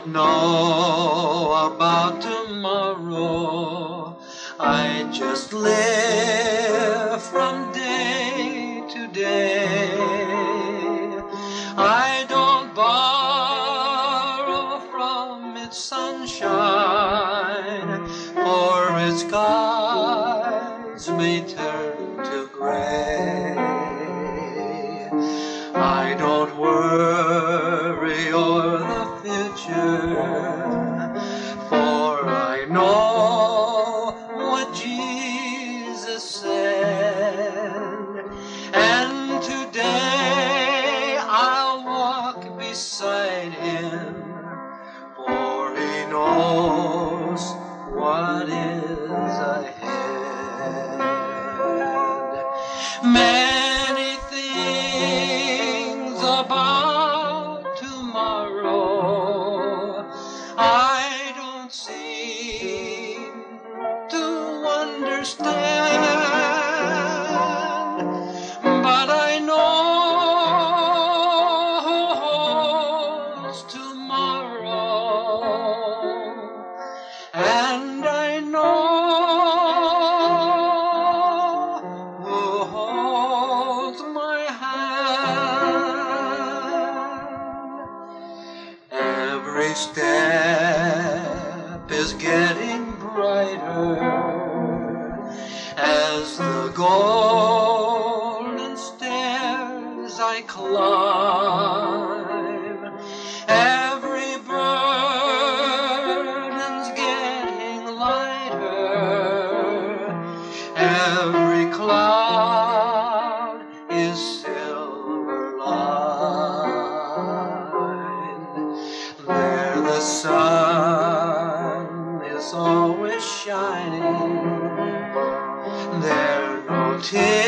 don't know about tomorrow. I just live from day to day. I don't borrow from its sunshine, for its skies may turn to gray. I don't worry o'er the future, for I know what Jesus said. And today I'll walk beside Him, for He knows what is ahead. Many things about tomorrow I don't seem to understand, but I know tomorrow, and I know who holds my hand. Every step is getting brighter as the golden stairs I climb. Every burden's getting lighter, every cloud is silver lined. There the sun is always shining, there no tears